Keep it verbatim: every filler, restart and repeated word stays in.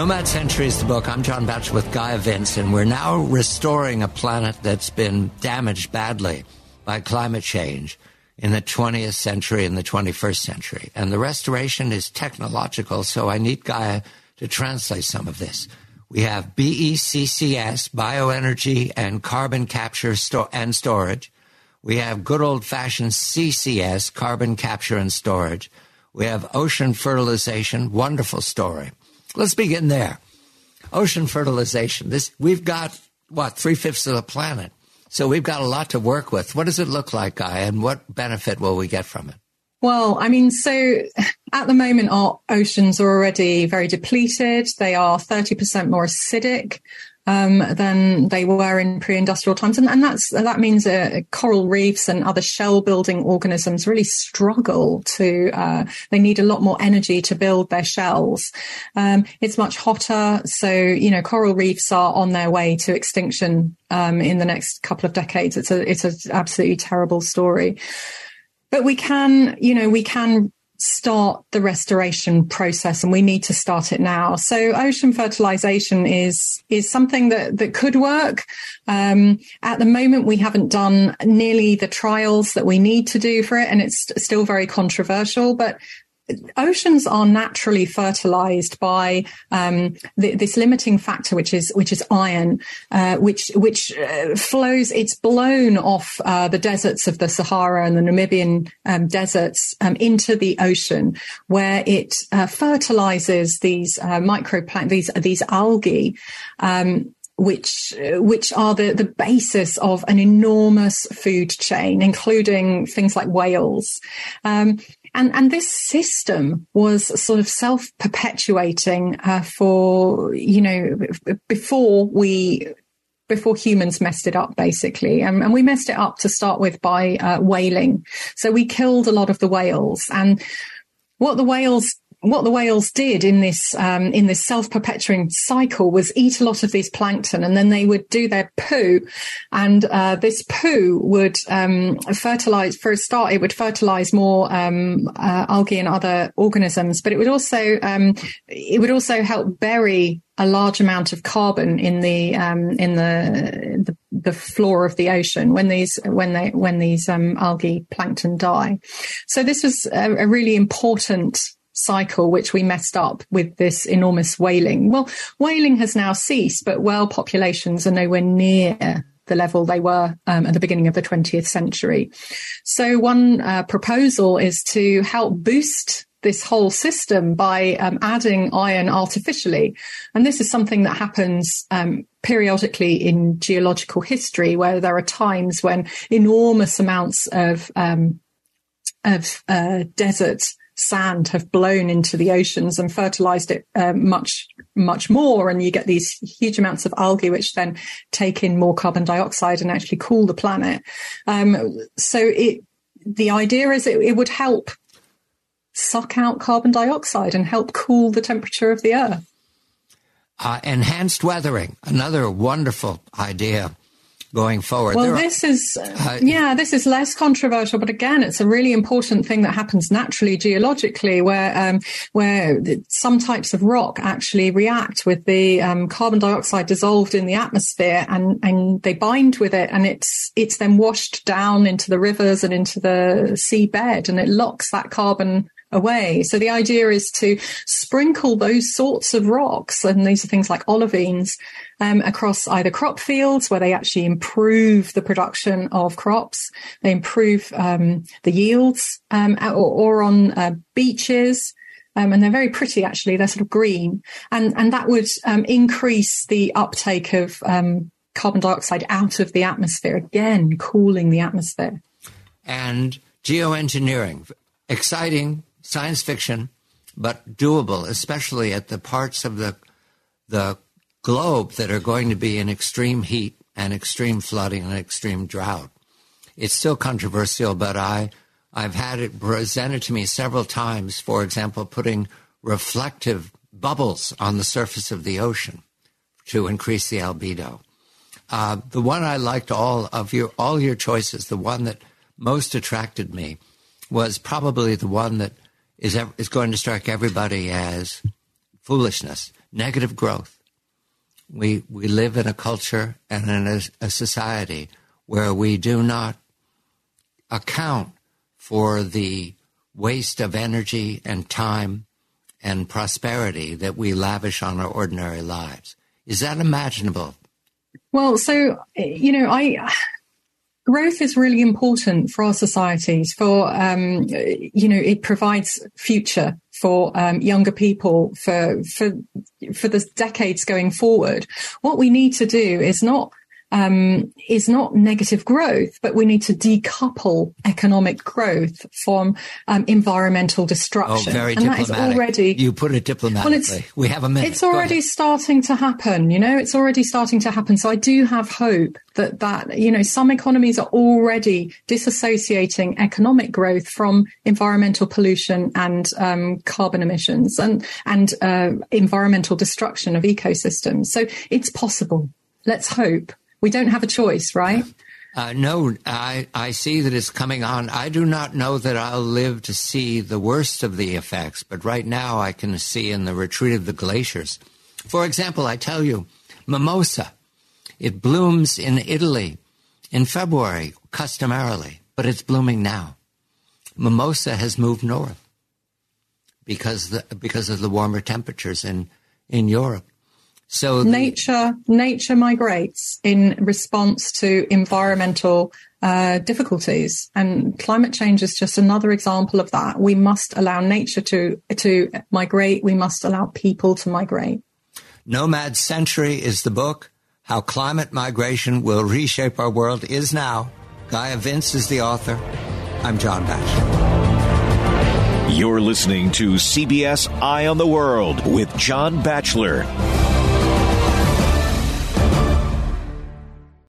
Nomad Century is the book. I'm John Batchelor with Gaia Vince, and we're now restoring a planet that's been damaged badly by climate change in the twentieth century and the twenty-first century. And the restoration is technological, so I need Gaia to translate some of this. We have B E C C S, bioenergy and carbon capture sto- and storage. We have good old-fashioned C C S, carbon capture and storage. We have ocean fertilization, wonderful story. Let's begin there. Ocean fertilization. This we've got, what, three-fifths of the planet. So we've got a lot to work with. What does it look like, Gaia, and what benefit will we get from it? Well, I mean, so at the moment, our oceans are already very depleted. They are thirty percent more acidic um, than they were in pre-industrial times. And, and that's, that means uh, coral reefs and other shell-building organisms really struggle to, uh, they need a lot more energy to build their shells. Um, it's much hotter. So, you know, coral reefs are on their way to extinction um, in the next couple of decades. It's a, it's an absolutely terrible story. But we can, you know, we can start the restoration process, and we need to start it now. So ocean fertilization is is something that, that could work. Um, at the moment, we haven't done nearly the trials that we need to do for it, and it's still very controversial. But oceans are naturally fertilized by um, th- this limiting factor, which is which is iron, uh, which which uh, flows. It's blown off uh, the deserts of the Sahara and the Namibian um, deserts um, into the ocean, where it uh, fertilizes these uh, microplant these these algae. Um, which which are the, the basis of an enormous food chain, including things like whales. Um, and, and this system was sort of self-perpetuating uh, for, you know, before we... before humans messed it up, basically. Um, and we messed it up to start with by uh, whaling. So we killed a lot of the whales. And what the whales What the whales did in this um, in this self-perpetuating cycle was eat a lot of these plankton, and then they would do their poo, and uh, this poo would um, fertilize. For a start, it would fertilize more um, uh, algae and other organisms, but it would also um, it would also help bury a large amount of carbon in the um, in the, the the floor of the ocean when these when they when these um, algae plankton die. So this was a, a really important cycle which we messed up with this enormous whaling. Well, whaling has now ceased, but whale populations are nowhere near the level they were um, at the beginning of the twentieth century. So one uh, proposal is to help boost this whole system by um, adding iron artificially. And this is something that happens um, periodically in geological history, where there are times when enormous amounts of um, of uh, desert sand have blown into the oceans and fertilized it uh, much, much more. And you get these huge amounts of algae, which then take in more carbon dioxide and actually cool the planet. Um, so it, the idea is it, it would help suck out carbon dioxide and help cool the temperature of the earth. Uh, enhanced weathering, another wonderful idea going forward. Well, there this are, is, uh, yeah, this is less controversial, but again, it's a really important thing that happens naturally geologically, where, um, where some types of rock actually react with the, um, carbon dioxide dissolved in the atmosphere, and, and they bind with it, and it's, it's then washed down into the rivers and into the seabed, and it locks that carbon away. So the idea is to sprinkle those sorts of rocks, and these are things like olivines, um, across either crop fields where they actually improve the production of crops, they improve um, the yields, um, or, or on uh, beaches. Um, and they're very pretty, actually. They're sort of green. And, and that would um, increase the uptake of um, carbon dioxide out of the atmosphere, again, cooling the atmosphere. And geoengineering, exciting science fiction, but doable, especially at the parts of the the globe that are going to be in extreme heat and extreme flooding and extreme drought. It's still controversial, but I, I've had it presented to me several times, for example, putting reflective bubbles on the surface of the ocean to increase the albedo. Uh, the one I liked all of your, all your choices, the one that most attracted me was probably the one that is is going to strike everybody as foolishness, negative growth. We we live in a culture and in a, a society where we do not account for the waste of energy and time and prosperity that we lavish on our ordinary lives. Is that imaginable? Well, so, you know, I... growth is really important for our societies. For um, you know, it provides future for um, younger people for for for the decades going forward. What we need to do is not um, is not negative growth, but we need to decouple economic growth from um, environmental destruction. Oh, very and diplomatic. That is already, you put it diplomatically. Well, it's, we have a minute. It's already starting to happen. You know, it's already starting to happen. So I do have hope that that you know some economies are already disassociating economic growth from environmental pollution and um, carbon emissions and and uh, environmental destruction of ecosystems. So it's possible. Let's hope. We don't have a choice, right? Uh, no, I, I see that it's coming on. I do not know that I'll live to see the worst of the effects, but right now I can see in the retreat of the glaciers. For example, I tell you, mimosa, it blooms in Italy in February, customarily, but it's blooming now. Mimosa has moved north because the, because of the warmer temperatures in, in Europe. So the, nature nature migrates in response to environmental uh, difficulties, and climate change is just another example of that. We must allow nature to to migrate. We must allow people to migrate. Nomad Century is the book. How Climate Migration Will Reshape Our World is now. Gaia Vince is the author. I'm John Batchelor. You're listening to C B S Eye on the World with John Batchelor.